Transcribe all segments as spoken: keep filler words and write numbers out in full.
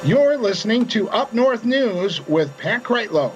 You're listening to Up North News with Pat Kreitlow.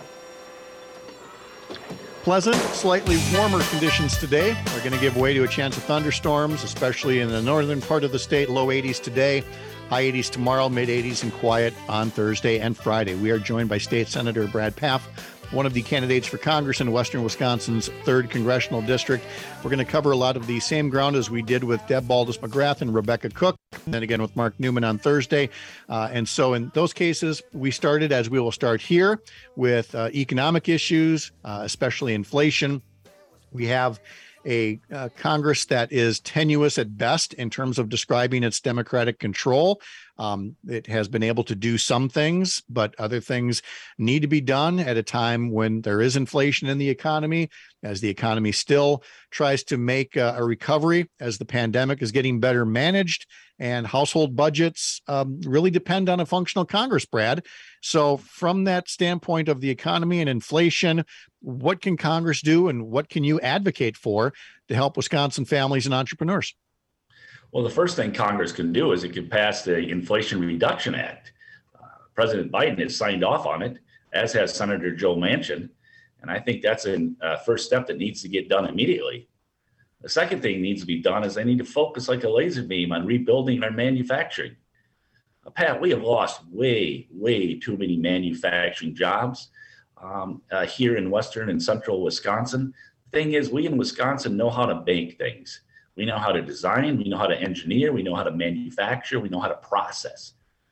Pleasant, slightly warmer conditions today are going to give way to a chance of thunderstorms, especially in the northern part of the state. Low eighties today, high eighties tomorrow, mid eighties and quiet on Thursday and Friday. We are joined by State Senator Brad Pfaff, one of the candidates for Congress in Western Wisconsin's third Congressional District. We're going to cover a lot of the same ground as we did with Deb Baldus-McGrath and Rebecca Cook, and then again with Mark Newman on Thursday. Uh, and so in those cases, we started, as we will start here, with uh, economic issues, uh, especially inflation. We have a uh, Congress that is tenuous at best in terms of describing its Democratic control. Um, it has been able to do some things, but other things need to be done at a time when there is inflation in the economy, as the economy still tries to make uh, a recovery, as the pandemic is getting better managed, and household budgets um, really depend on a functional Congress, Brad. So from that standpoint of the economy and inflation, what can Congress do and what can you advocate for to help Wisconsin families and entrepreneurs? Well, the first thing Congress can do is it can pass the Inflation Reduction Act. Uh, President Biden has signed off on it, as has Senator Joe Manchin. And I think that's a uh, first step that needs to get done immediately. The second thing needs to be done is they need to focus like a laser beam on rebuilding our manufacturing. Uh, Pat, we have lost way, way too many manufacturing jobs um, uh, here in Western and Central Wisconsin. The thing is, we in Wisconsin know how to make things. We know how to design, we know how to engineer, we know how to manufacture, we know how to process.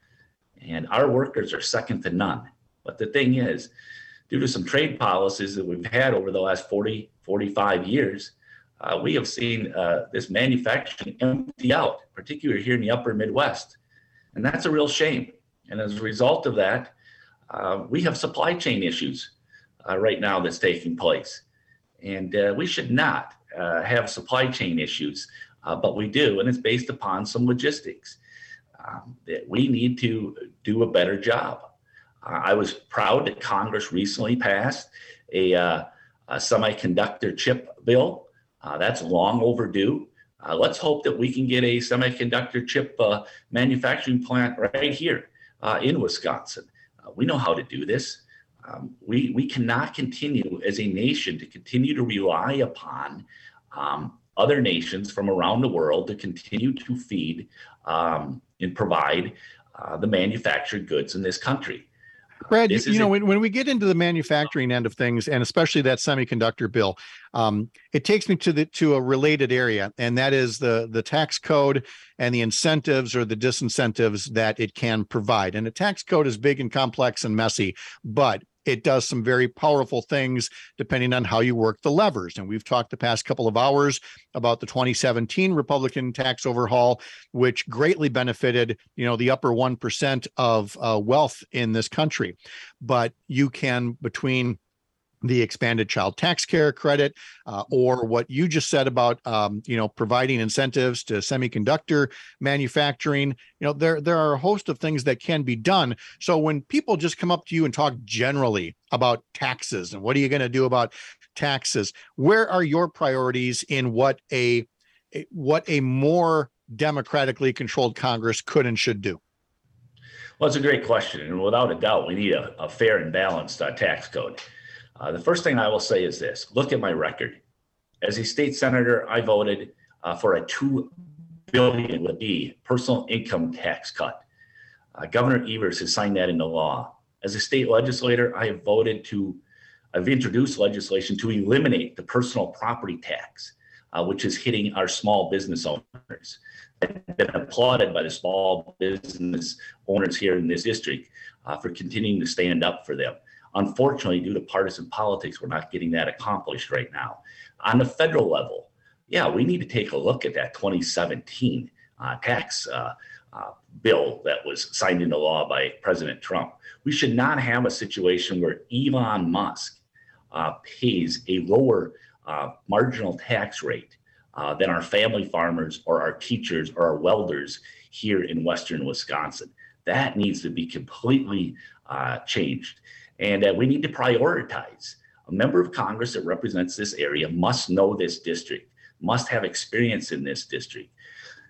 And our workers are second to none. But the thing is, due to some trade policies that we've had over the last forty, forty-five years, uh, we have seen uh, this manufacturing empty out, particularly here in the upper Midwest. And that's a real shame. And as a result of that, uh, we have supply chain issues uh, right now that's taking place. And uh, we should not uh, have supply chain issues, uh, but we do, and it's based upon some logistics. Um, that we need to do a better job. Uh, I was proud that Congress recently passed a, uh, a semiconductor chip bill. Uh, that's long overdue. Uh, let's hope that we can get a semiconductor chip uh, manufacturing plant right here uh, in Wisconsin. Uh, we know how to do this. Um, we, we cannot continue as a nation to continue to rely upon um, other nations from around the world to continue to feed um, and provide uh, the manufactured goods in this country. Brad, you, you know, a- when, when we get into the manufacturing end of things, and especially that semiconductor bill, um, it takes me to the to a related area, and that is the the tax code and the incentives or the disincentives that it can provide. And the tax code is big and complex and messy, but it does some very powerful things depending on how you work the levers. And we've talked the past couple of hours about the twenty seventeen Republican tax overhaul, which greatly benefited, you know, the upper one percent of uh, wealth in this country. But you can, between the expanded child tax care credit, uh, or what you just said about, um, you know, providing incentives to semiconductor manufacturing. You know, there, there are a host of things that can be done. So when people just come up to you and talk generally about taxes and what are you going to do about taxes, where are your priorities in what a, what a more democratically controlled Congress could and should do? Well, it's a great question. And without a doubt, we need a, a fair and balanced uh, tax code. Uh, the first thing I will say is this: look at my record. As a state senator, I voted uh, for a two billion would be personal income tax cut. Uh, Governor Evers has signed that into law. As a state legislator, I have voted to, I've introduced legislation to eliminate the personal property tax, uh, which is hitting our small business owners. I've been applauded by the small business owners here in this district uh, for continuing to stand up for them. Unfortunately, due to partisan politics, we're not getting that accomplished right now. On the federal level, yeah, we need to take a look at that twenty seventeen uh, tax uh, uh, bill that was signed into law by President Trump. We should not have a situation where Elon Musk uh, pays a lower uh, marginal tax rate uh, than our family farmers or our teachers or our welders here in Western Wisconsin. That needs to be completely uh, changed. And uh, we need to prioritize. A member of Congress that represents this area must know this district, must have experience in this district.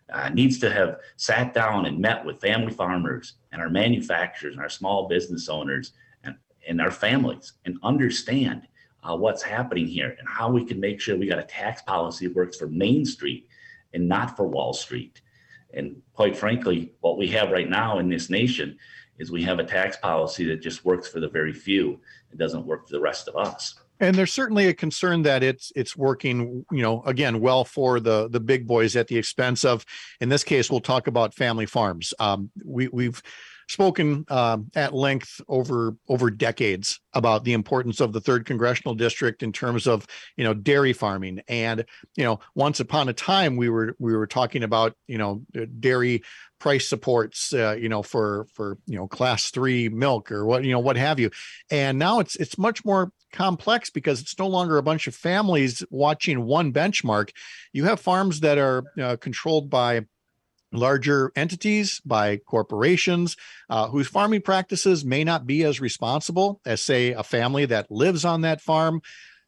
uh, needs to have sat down and met with family farmers and our manufacturers and our small business owners and, and our families and understand uh, what's happening here and how we can make sure we got a tax policy that works for Main Street and not for Wall Street. And quite frankly, what we have right now in this nation is we have a tax policy that just works for the very few. It doesn't work for the rest of us. And there's certainly a concern that it's it's working, you know, again, well for the the big boys at the expense of, in this case, we'll talk about family farms. Um, we, we've spoken uh, at length over over decades about the importance of the third congressional district in terms of, you know, dairy farming. And, you know, once upon a time, we were we were talking about, you know, dairy price supports, uh, you know, for for, you know, class three milk or what, you know, what have you. And now it's it's much more complex because it's no longer a bunch of families watching one benchmark. You have farms that are uh, controlled by larger entities, by corporations, uh, whose farming practices may not be as responsible as, say, a family that lives on that farm.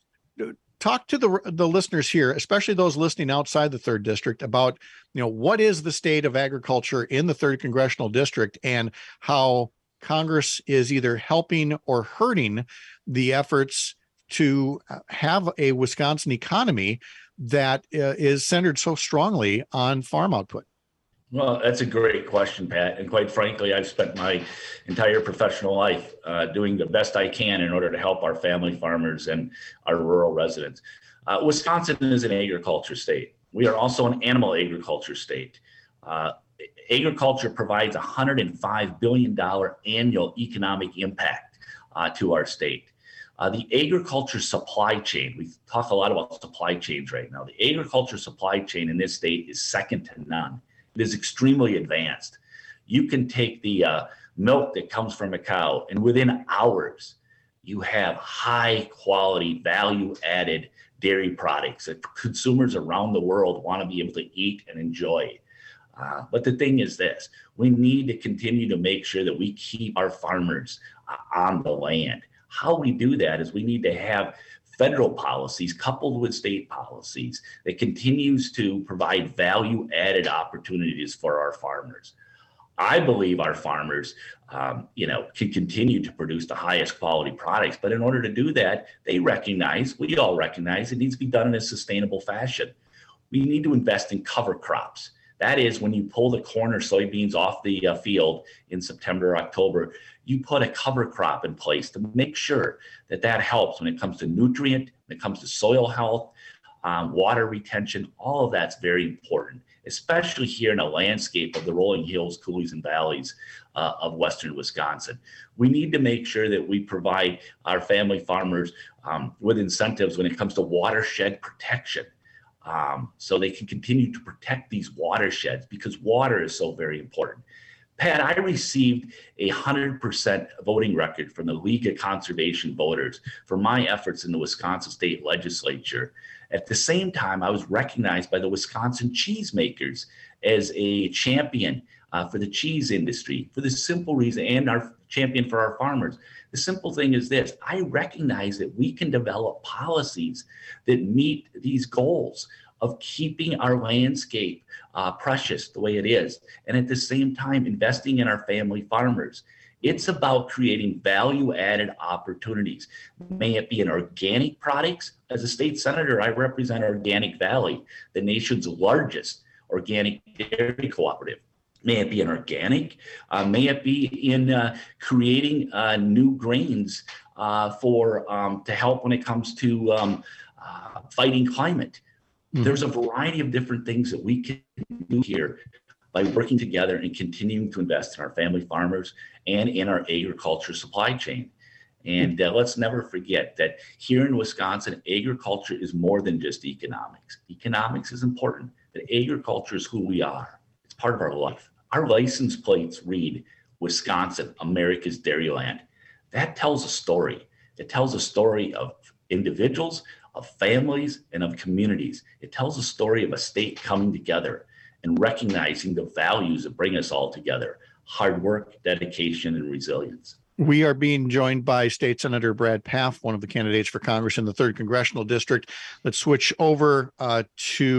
Talk to the the listeners here, especially those listening outside the third district, about, you know, what is the state of agriculture in the third congressional district and how Congress is either helping or hurting the efforts to have a Wisconsin economy that uh, is centered so strongly on farm output. Well, that's a great question, Pat. And quite frankly, I've spent my entire professional life uh, doing the best I can in order to help our family farmers and our rural residents. Uh, Wisconsin is an agriculture state. We are also an animal agriculture state. Uh, agriculture provides one hundred five billion dollars annual economic impact uh, to our state. Uh, the agriculture supply chain, we talk a lot about supply chains right now. The agriculture supply chain in this state is second to none. It is extremely advanced. You can take the uh, milk that comes from a cow, and within hours, you have high quality, value added dairy products that consumers around the world want to be able to eat and enjoy. Uh, but the thing is this, we need to continue to make sure that we keep our farmers uh, on the land. How we do that is we need to have federal policies coupled with state policies that continues to provide value added opportunities for our farmers. I believe our farmers, um, you know, can continue to produce the highest quality products, but in order to do that, they recognize, we all recognize, it needs to be done in a sustainable fashion. We need to invest in cover crops. That is, when you pull the corn or soybeans off the uh, field in September or October, you put a cover crop in place to make sure that that helps when it comes to nutrient, when it comes to soil health, um, water retention. All of that's very important, especially here in a landscape of the rolling hills, coulees, and valleys uh, of western Wisconsin. We need to make sure that we provide our family farmers um, with incentives when it comes to watershed protection. Um, so they can continue to protect these watersheds because water is so very important. Pat, I received a one hundred percent voting record from the League of Conservation Voters for my efforts in the Wisconsin State Legislature. At the same time, I was recognized by the Wisconsin cheesemakers as a champion uh, for the cheese industry for the simple reason, and our champion for our farmers. The simple thing is this, I recognize that we can develop policies that meet these goals of keeping our landscape uh, precious the way it is, and at the same time investing in our family farmers. It's about creating value-added opportunities. May it be in organic products. As a state senator, I represent Organic Valley, the nation's largest organic dairy cooperative. May it be in organic, uh, may it be in uh, creating uh, new grains uh, for um, to help when it comes to um, uh, fighting climate. Mm-hmm. There's a variety of different things that we can do here by working together and continuing to invest in our family farmers and in our agriculture supply chain. And uh, let's never forget that here in Wisconsin, agriculture is more than just economics. Economics is important, but agriculture is who we are. It's part of our life. Our license plates read Wisconsin, America's Dairyland. That tells a story. It tells a story of individuals, of families, and of communities. It tells a story of a state coming together and recognizing the values that bring us all together: hard work, dedication, and resilience. We are being joined by State Senator Brad Pfaff, one of the candidates for Congress in the third Congressional District. Let's switch over uh, to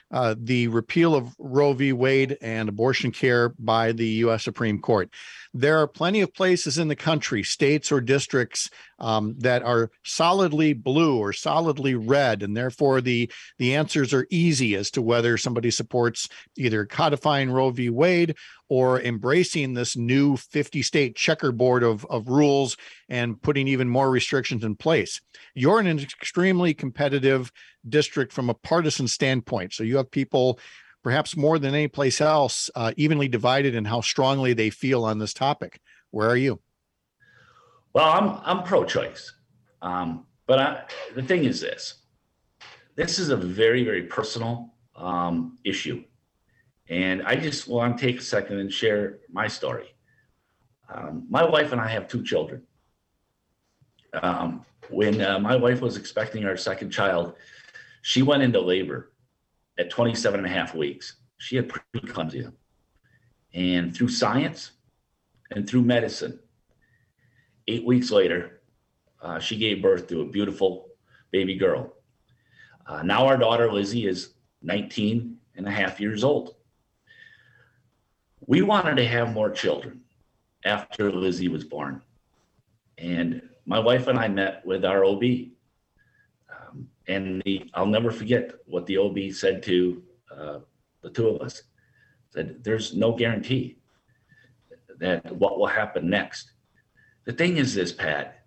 uh, the repeal of Roe v. Wade and abortion care by the U S Supreme Court. There are plenty of places in the country, states or districts, um, that are solidly blue or solidly red, and therefore the, the answers are easy as to whether somebody supports either codifying Roe v. Wade or embracing this new fifty-state checkerboard of, of rules and putting even more restrictions in place. You're in an extremely competitive district from a partisan standpoint, so you have people perhaps more than any place else, uh, evenly divided in how strongly they feel on this topic. Where are you? Well, I'm I'm pro-choice, um, but I, the thing is this: this is a very very personal um, issue, and I just want to take a second and share my story. Um, my wife and I have two children. Um, when uh, my wife was expecting our second child, she went into labor at twenty-seven and a half weeks. She had preeclampsia. And through science and through medicine, eight weeks later, uh, she gave birth to a beautiful baby girl. Uh, now our daughter, Lizzie, is nineteen and a half years old. We wanted to have more children after Lizzie was born. And my wife and I met with our O B. Um, and the, I'll never forget what the O B said to uh, the two of us. Said, there's no guarantee that what will happen next. The thing is this, Pat,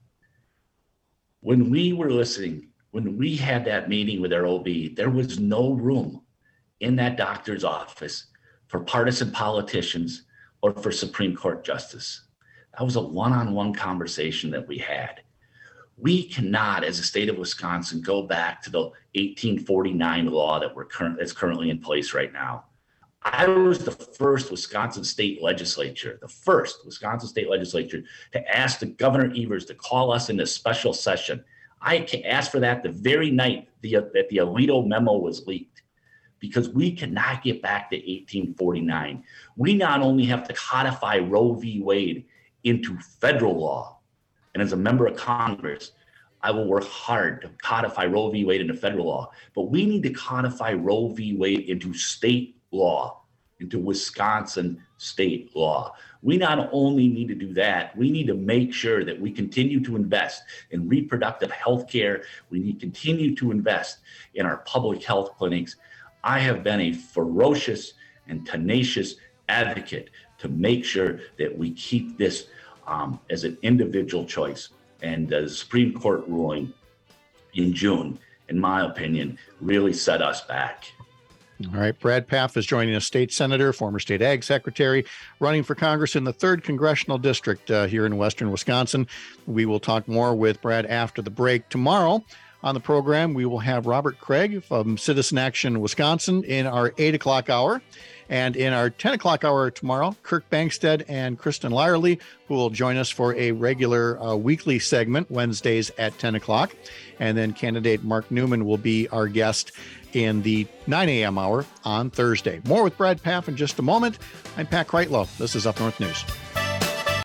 when we were listening, when we had that meeting with our O B, there was no room in that doctor's office for partisan politicians or for Supreme Court justice. That was a one-on-one conversation that we had. We cannot, as a state of Wisconsin, go back to the eighteen forty-nine law that we're current that's currently in place right now. I was the first Wisconsin state legislature, the first Wisconsin state legislature to ask the Governor Evers to call us into special session. I asked for that the very night the, that the Alito memo was leaked, because we cannot get back to eighteen forty-nine. We not only have to codify Roe v. Wade into federal law, and as a member of Congress, I will work hard to codify Roe v. Wade into federal law, but we need to codify Roe v. Wade into state law, into Wisconsin state law. We not only need to do that, we need to make sure that we continue to invest in reproductive health care. We need to continue to invest in our public health clinics. I have been a ferocious and tenacious advocate to make sure that we keep this um, as an individual choice. And the Supreme Court ruling in June, in my opinion, really set us back. All right. Brad Pfaff is joining us, state senator, former state ag secretary, running for Congress in the third congressional district uh, here in western Wisconsin. We will talk more with Brad after the break. Tomorrow on the program, we will have Robert Craig from Citizen Action Wisconsin in our eight o'clock hour. And in our ten o'clock hour tomorrow, Kirk Bangstead and Kristen Lyerly, who will join us for a regular uh, weekly segment Wednesdays at ten o'clock. And then candidate Mark Newman will be our guest in the nine a.m. hour on Thursday. More with Brad Pfaff in just a moment. I'm Pat Kreitlow. This is Up North News.